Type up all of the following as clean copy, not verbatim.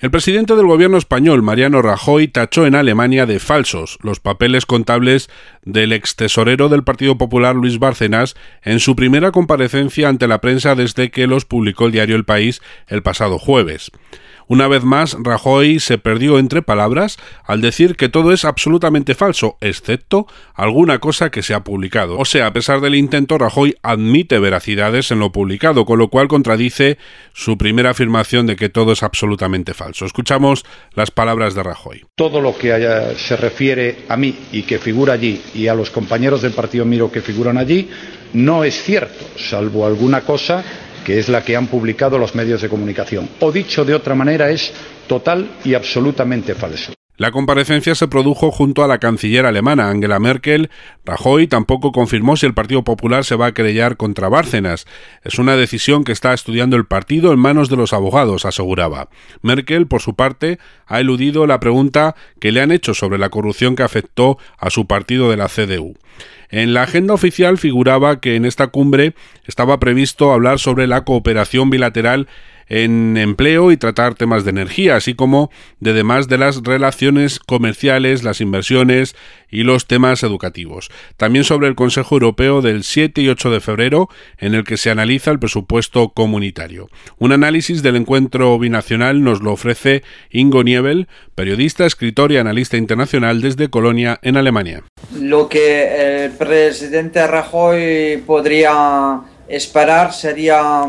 El presidente del gobierno español, Mariano Rajoy, tachó en Alemania de falsos los papeles contables del extesorero del Partido Popular, Luis Bárcenas, en su primera comparecencia ante la prensa desde que los publicó el diario El País el pasado jueves. Una vez más, Rajoy se perdió entre palabras al decir que todo es absolutamente falso, excepto alguna cosa que se ha publicado. O sea, a pesar del intento, Rajoy admite veracidades en lo publicado, con lo cual contradice su primera afirmación de que todo es absolutamente falso. Escuchamos las palabras de Rajoy. Todo lo que se refiere a mí y que figura allí y a los compañeros del Partido Miro que figuran allí no es cierto, salvo alguna cosa que es la que han publicado los medios de comunicación. O dicho de otra manera, es total y absolutamente falso. La comparecencia se produjo junto a la canciller alemana Angela Merkel. Rajoy tampoco confirmó si el Partido Popular se va a querellar contra Bárcenas. Es una decisión que está estudiando el partido en manos de los abogados, aseguraba. Merkel, por su parte, ha eludido la pregunta que le han hecho sobre la corrupción que afectó a su partido de la CDU. En la agenda oficial figuraba que en esta cumbre estaba previsto hablar sobre la cooperación bilateral en empleo y tratar temas de energía, así como de las relaciones comerciales, las inversiones y los temas educativos. También sobre el Consejo Europeo del 7 y 8 de febrero, en el que se analiza el presupuesto comunitario. Un análisis del encuentro binacional nos lo ofrece Ingo Niebel, periodista, escritor y analista internacional desde Colonia, en Alemania. Lo que el presidente Rajoy podría esperar sería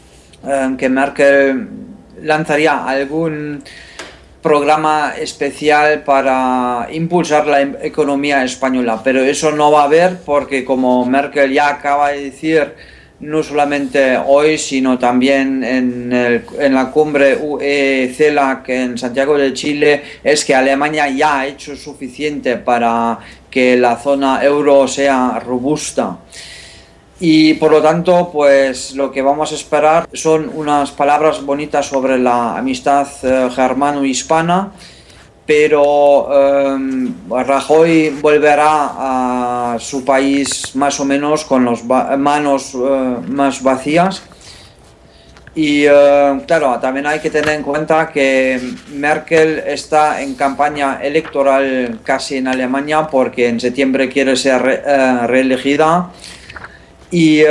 que Merkel lanzaría algún programa especial para impulsar la economía española, pero eso no va a haber porque, como Merkel ya acaba de decir, no solamente hoy, sino también en la cumbre UE-CELAC en Santiago de Chile, es que Alemania ya ha hecho suficiente para que la zona euro sea robusta. Y por lo tanto, pues lo que vamos a esperar son unas palabras bonitas sobre la amistad germano-hispana, pero Rajoy volverá a su país más o menos con las manos más vacías. Y claro, también hay que tener en cuenta que Merkel está en campaña electoral casi en Alemania porque en septiembre quiere ser reelegida. Y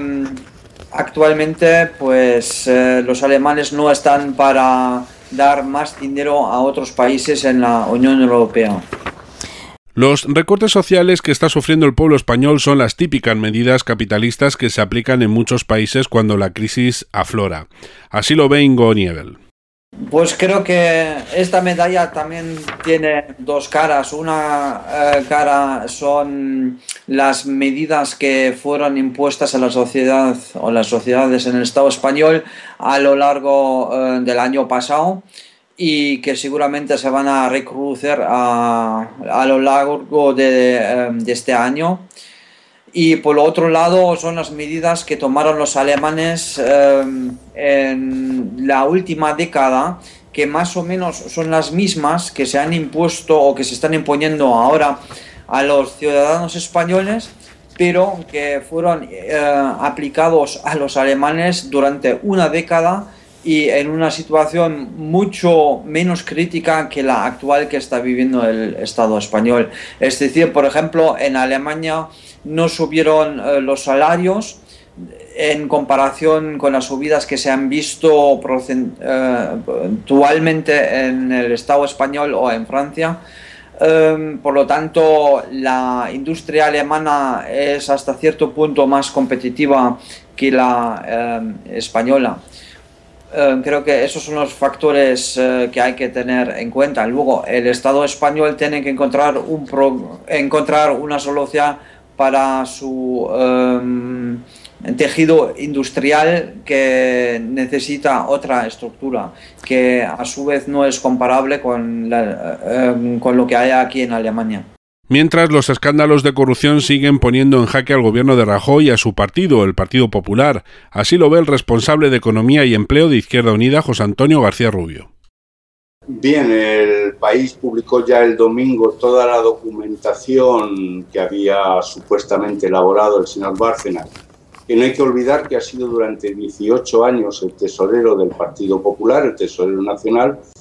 actualmente pues los alemanes no están para dar más dinero a otros países en la Unión Europea. Los recortes sociales que está sufriendo el pueblo español son las típicas medidas capitalistas que se aplican en muchos países cuando la crisis aflora. Así lo ve Ingo Niebel. Pues creo que esta medalla también tiene dos caras. Una cara son las medidas que fueron impuestas a la sociedad o las sociedades en el Estado español a lo largo del año pasado y que seguramente se van a recrudecer a lo largo de este año. Y por otro lado son las medidas que tomaron los alemanes en la última década, que más o menos son las mismas que se han impuesto o que se están imponiendo ahora a los ciudadanos españoles, pero que fueron aplicados a los alemanes durante una década y en una situación mucho menos crítica que la actual que está viviendo el Estado español. Es decir, por ejemplo, en Alemania no subieron los salarios en comparación con las subidas que se han visto actualmente en el Estado español o en Francia. Por lo tanto, la industria alemana es hasta cierto punto más competitiva que la española. Creo que esos son los factores que hay que tener en cuenta. Luego, el Estado español tiene que encontrar una solución para su tejido industrial, que necesita otra estructura, que a su vez no es comparable con lo que hay aquí en Alemania. Mientras, los escándalos de corrupción siguen poniendo en jaque al gobierno de Rajoy y a su partido, el Partido Popular. Así lo ve el responsable de Economía y Empleo de Izquierda Unida, José Antonio García Rubio. Bien, el País publicó ya el domingo toda la documentación que había supuestamente elaborado el señor Bárcenas. Y no hay que olvidar que ha sido durante 18 años el tesorero del Partido Popular, el tesorero nacional,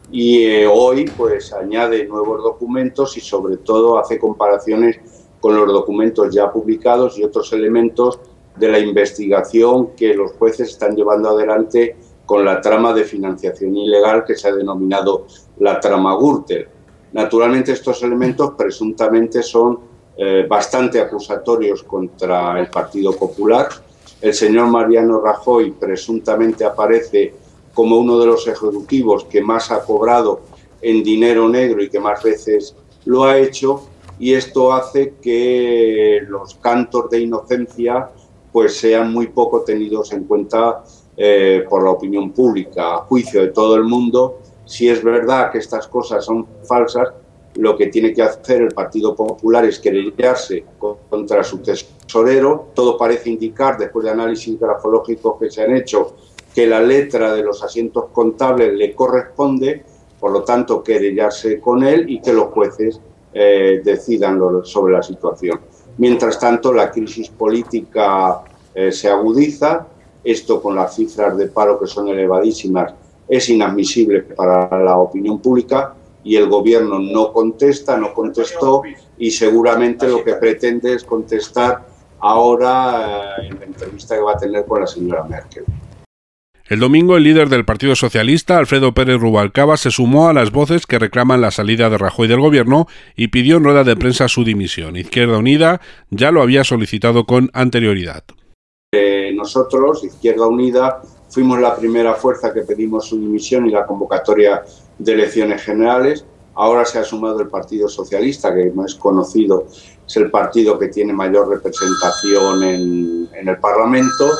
y hoy pues añade nuevos documentos y sobre todo hace comparaciones con los documentos ya publicados y otros elementos de la investigación que los jueces están llevando adelante con la trama de financiación ilegal que se ha denominado la trama Gürtel. Naturalmente estos elementos presuntamente son bastante acusatorios contra el Partido Popular. El señor Mariano Rajoy presuntamente aparece como uno de los ejecutivos que más ha cobrado en dinero negro y que más veces lo ha hecho, y esto hace que los cantos de inocencia pues sean muy poco tenidos en cuenta por la opinión pública. A juicio de todo el mundo, si es verdad que estas cosas son falsas, lo que tiene que hacer el Partido Popular es querellarse contra su tesorero. Todo parece indicar, después de análisis grafológicos que se han hecho, que la letra de los asientos contables le corresponde, por lo tanto querellarse con él y que los jueces decidan sobre la situación. Mientras tanto, la crisis política se agudiza. Esto, con las cifras de paro que son elevadísimas, es inadmisible para la opinión pública, y el gobierno no contestó, y seguramente lo que pretende es contestar ahora en la entrevista que va a tener con la señora Merkel. El domingo, el líder del Partido Socialista, Alfredo Pérez Rubalcaba, se sumó a las voces que reclaman la salida de Rajoy del gobierno y pidió en rueda de prensa su dimisión. Izquierda Unida ya lo había solicitado con anterioridad. Nosotros, Izquierda Unida, fuimos la primera fuerza que pedimos su dimisión y la convocatoria de elecciones generales. Ahora se ha sumado el Partido Socialista, que no es conocido, es el partido que tiene mayor representación en el Parlamento.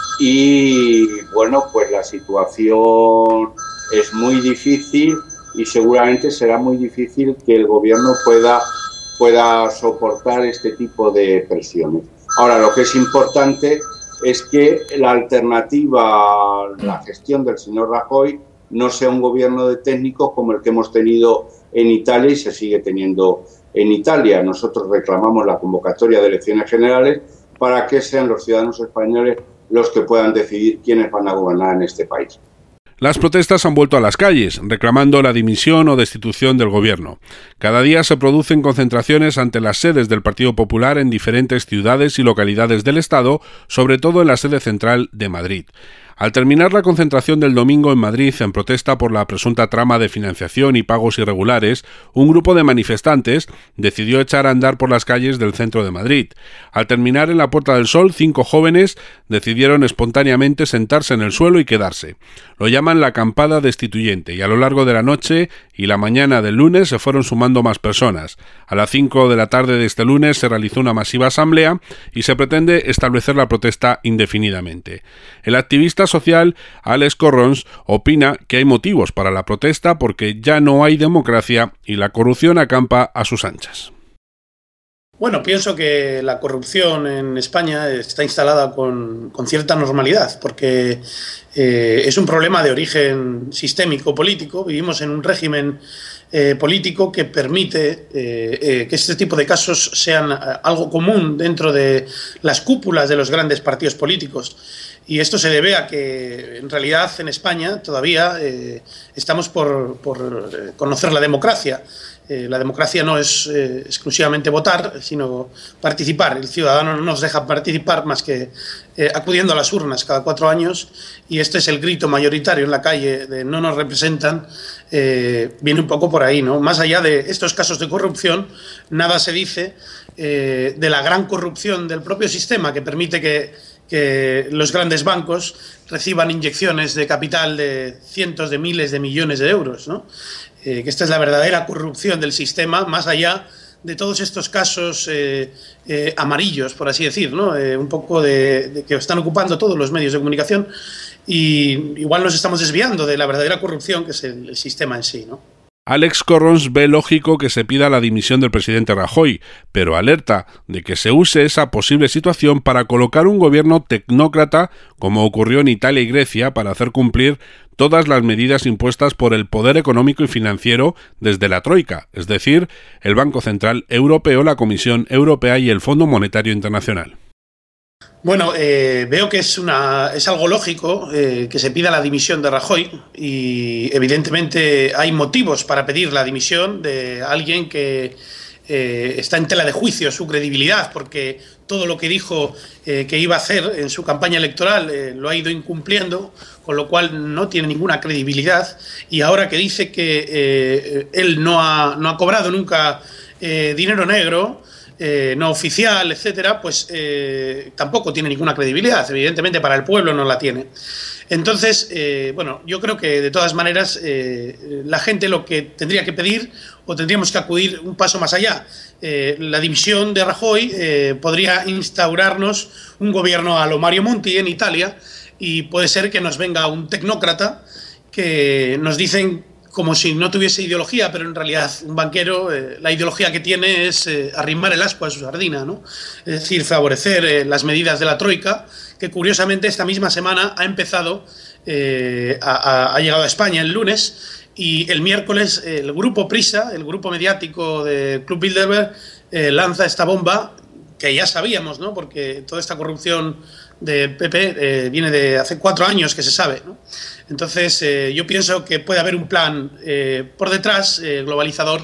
Y bueno, pues la situación es muy difícil y seguramente será muy difícil que el gobierno pueda soportar este tipo de presiones. Ahora, lo que es importante es que la alternativa a la gestión del señor Rajoy no sea un gobierno de técnicos como el que hemos tenido en Italia y se sigue teniendo en Italia. Nosotros reclamamos la convocatoria de elecciones generales para que sean los ciudadanos españoles los que puedan decidir quiénes van a gobernar en este país. Las protestas han vuelto a las calles, reclamando la dimisión o destitución del gobierno. Cada día se producen concentraciones ante las sedes del Partido Popular en diferentes ciudades y localidades del Estado, sobre todo en la sede central de Madrid. Al terminar la concentración del domingo en Madrid en protesta por la presunta trama de financiación y pagos irregulares, un grupo de manifestantes decidió echar a andar por las calles del centro de Madrid. Al terminar en la Puerta del Sol, 5 jóvenes decidieron espontáneamente sentarse en el suelo y quedarse. Lo llaman la acampada destituyente, y a lo largo de la noche y la mañana del lunes se fueron sumando más personas. A las 5 de la tarde de este lunes se realizó una masiva asamblea y se pretende establecer la protesta indefinidamente. El activista social Alex Corrons opina que hay motivos para la protesta porque ya no hay democracia y la corrupción acampa a sus anchas. Bueno, pienso que la corrupción en España está instalada con cierta normalidad, porque es un problema de origen sistémico político. Vivimos en un régimen político que permite que este tipo de casos sean algo común dentro de las cúpulas de los grandes partidos políticos. Y esto se debe a que, en realidad, en España todavía estamos por conocer la democracia. La democracia no es exclusivamente votar, sino participar. El ciudadano no nos deja participar más que acudiendo a las urnas cada 4 años, y este es el grito mayoritario en la calle de no nos representan. Viene un poco por ahí, ¿no? Más allá de estos casos de corrupción, nada se dice de la gran corrupción del propio sistema que permite que los grandes bancos reciban inyecciones de capital de cientos de miles de millones de euros, ¿no? Que esta es la verdadera corrupción del sistema, más allá de todos estos casos amarillos, por así decir, ¿no? Un poco de que están ocupando todos los medios de comunicación, y igual nos estamos desviando de la verdadera corrupción que es el sistema en sí, ¿no? Alex Corrons ve lógico que se pida la dimisión del presidente Rajoy, pero alerta de que se use esa posible situación para colocar un gobierno tecnócrata, como ocurrió en Italia y Grecia, para hacer cumplir todas las medidas impuestas por el poder económico y financiero desde la Troika, es decir, el Banco Central Europeo, la Comisión Europea y el Fondo Monetario Internacional. Bueno, veo que es algo lógico que se pida la dimisión de Rajoy y evidentemente hay motivos para pedir la dimisión de alguien que está en tela de juicio su credibilidad, porque todo lo que dijo que iba a hacer en su campaña electoral lo ha ido incumpliendo, con lo cual no tiene ninguna credibilidad, y ahora que dice que él no ha cobrado nunca dinero negro, no oficial, etcétera, pues tampoco tiene ninguna credibilidad. Evidentemente para el pueblo no la tiene. Entonces, bueno, yo creo que de todas maneras la gente lo que tendría que pedir, o tendríamos que acudir un paso más allá. La dimisión de Rajoy podría instaurarnos un gobierno a lo Mario Monti en Italia, y puede ser que nos venga un tecnócrata que nos dicen como si no tuviese ideología, pero en realidad un banquero, la ideología que tiene es arrimar el ascua a su sardina, ¿no? Es decir, favorecer las medidas de la Troika, que curiosamente esta misma semana ha empezado, ha llegado a España el lunes, y el miércoles el grupo Prisa, el grupo mediático de Club Bilderberg, lanza esta bomba que ya sabíamos, ¿no? Porque toda esta corrupción del PP viene de hace 4 años que se sabe, ¿no? Entonces yo pienso que puede haber un plan por detrás, globalizador,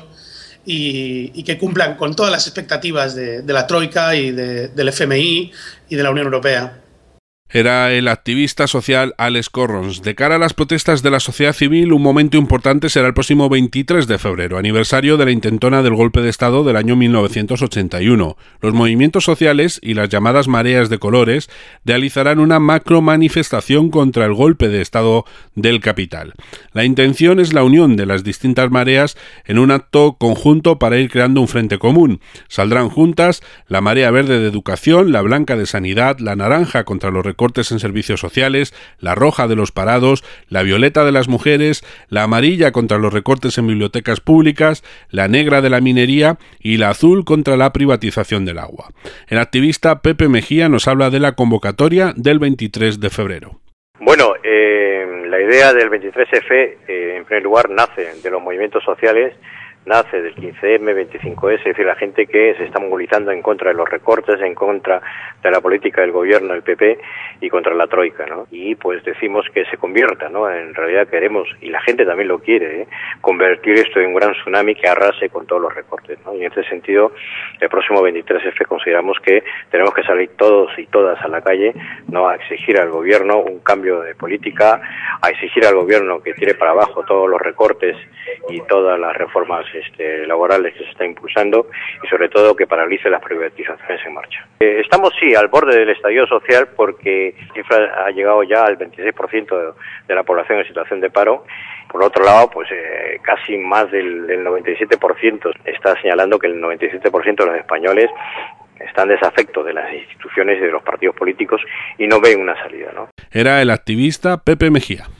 y que cumplan con todas las expectativas de la Troika y del FMI y de la Unión Europea. Era el activista social Alex Corrons. De cara a las protestas de la sociedad civil, un momento importante será el próximo 23 de febrero, aniversario de la intentona del golpe de Estado del año 1981. Los movimientos sociales y las llamadas mareas de colores realizarán una macro manifestación contra el golpe de Estado del capital. La intención es la unión de las distintas mareas en un acto conjunto para ir creando un frente común. Saldrán juntas la marea verde de educación, la blanca de sanidad, la naranja contra los recortes en servicios sociales, la roja de los parados, la violeta de las mujeres, la amarilla contra los recortes en bibliotecas públicas, la negra de la minería y la azul contra la privatización del agua. El activista Pepe Mejía nos habla de la convocatoria del 23 de febrero. Bueno, la idea del 23F, en primer lugar, nace de los movimientos sociales, nace del 15M, 25S, es decir, la gente que se está movilizando en contra de los recortes, en contra de la política del gobierno, del PP, y contra la Troika, ¿no? Y pues decimos que se convierta, ¿no? En realidad queremos, y la gente también lo quiere, convertir esto en un gran tsunami que arrase con todos los recortes, ¿no? Y en este sentido, el próximo 23F consideramos que tenemos que salir todos y todas a la calle, ¿no? A exigir al gobierno un cambio de política, a exigir al gobierno que tire para abajo todos los recortes y todas las reformas laborales que se está impulsando, y sobre todo que paralice las privatizaciones en marcha. Estamos sí al borde del estallido social, porque la cifra ha llegado ya al 26% de la población en situación de paro. Por otro lado, pues casi más del 97% está señalando que el 97% de los españoles están desafectos de las instituciones y de los partidos políticos y no ven una salida, ¿no? Era el activista Pepe Mejía.